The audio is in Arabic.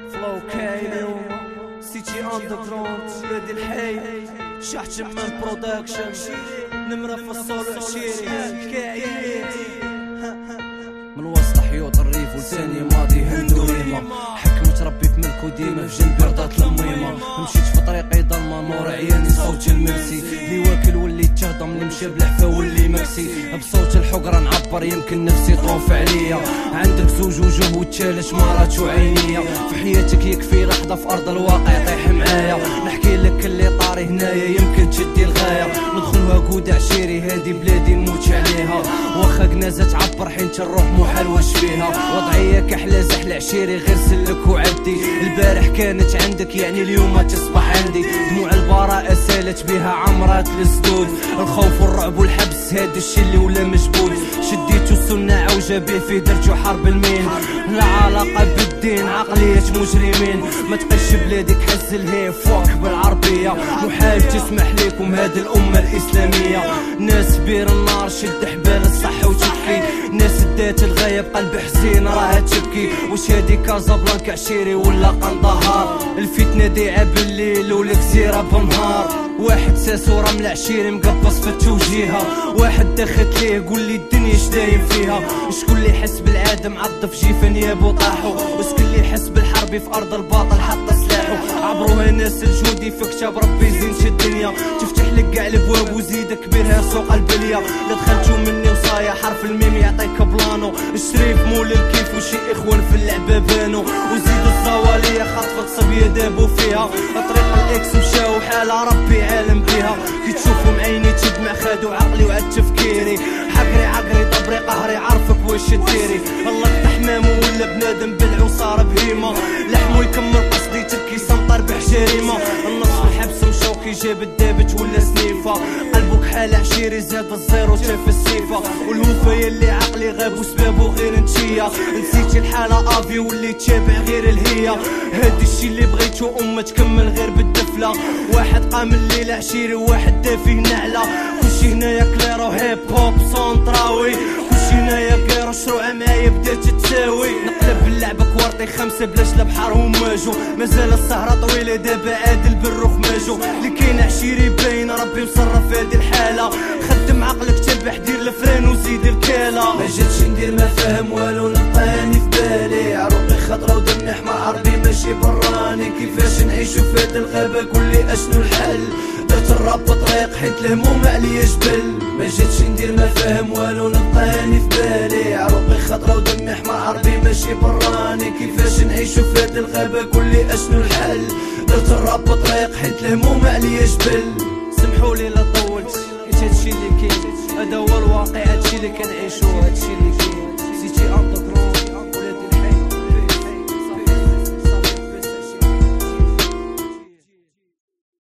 فلو كاينو سيتي اندرجراوند بلاد الحي شحت شمان برودكشن نمرة في الصول عشيري كاين من وسط حيوط الريف ولساني ماضي هندو ريما حكمت ربي في ملكو ديما في جنبي رضات الميمة مشيت في طريقي ضلمة نور عياني صوت المرسي اللي واكل واللي تهضم اللي مشى بلحفة واللي مكسي بصوت الحقرة نعبر يمكن نفسي طروف عليا عندك زوج وجوه وتشالش مرات وعينيا في حياتك يكفي لحظة في أرض الواقع طيح معايا نحكي لك اللي طاري هنايا يمكن تشدي الغاية ندخلها كود عشيري هادي بلادي نموت عليها واخا كنازة تعبر حين الروح محال واش فيها وضعية كحلة زحل عشيري غير سلك وعدي البارح كانت عندك يعني اليوم تصبح عندي دموع البراءة سالت بها عمرات السدود الخوف والرعب والحبس هاد الشي اللي ولا مجبود شديتو السنة عوجة به في درجو حرب المين لا علاقة بالدين عقلية مجرمين ما تقش بلادك حز الهي فوق بالعربية محال تسمح ليكم هاد الأمة الإسلامية ناس بير النار شد حبال الصح وتبكي ناس دات الغاية بقلب حزين راها تبكي واش هادي كازابلانكا عشيري ولا قندهار الفتنة دايعة بالليل والكزيرة بالنهار واحد ساسو رمل عشيري مقبص في التوجيهة واحد دخلت ليه قول لي الدنيا شدايم فيها شكون اللي يحس بالعادة معضف جيفا نيابو طاحو وشكون اللي يحس بالحرب في أرض الباطل حتى سلاحو عبروها ناس الجودي في كتاب ربي زينش الدنيا تفتح لك كاع الابواب وزيد كبيرها سوق البلية لا دخلتو مني وصايا حرف الميم يعطيك بلانو الشريف مول الكيف وشي اخوان في اللعبة بانو وزيدو الزوالية خطفت صبية دابو فيها طريق الاكس مشاو حالة ربي عالم بيها كي تشوفهم عيني تدمع خادو عقلي وعد تفكيري عقري دبري قهري عرفك واش ديري الله تحمامو ولا بنادم بلعو صار بهيمة لحمو يكمل قصدي تبكي سمطر بحجريمة النص في الحبس مشوكي جاب الدابت ولا سنيفة قلبك حال عشيري زاد الزيرو شاف السيفة والهوفة يلي عقلي غاب وسبابو غير نتشيا نسيتي الحالة افي واللي تشابع غير الهية هادي الشي اللي بغيتو امة تكمل غير بالدفلة واحد قام الليل عشيري وواحد دافيه نعلة كلشي هنايا كليرو هيب هوب سونطراوي كلشي هنايا كيرو شروعة معايا بدات تساوي نقلب اللعبة كوارطي خمسة بلاش لا بحر وماجو مازال السهرة طويلة دابا عادل بالروخ ماجو اللي كاين عشيري باين ربي مصرف هادي الحالة خدم عقلك تبح دير الفران وزيد الكالة ما جاتش ندير ما فاهم والو نبقاني في بالي عروقي خضرا ودمي حمر عربي ماشي براني كيفاش نعيشو في هاد الغابة قولي اشنو الحل درت الراب بطريق حيت الهموم عليا جبل ما جاتش ندير ما فاهم والو نبقاني في بالي عروقي خضرا ودمي حمر عربي ماشي براني كيفاش نعيشو في هاد الغابة قولي اشنو الحل درت الراب بطريق حيت الهموم عليا جبل سمحولي لا طولت حيت هادشي اللي كاين هذا هو الواقع هادشي اللي كنعيشو هادشي اللي كاين سيتي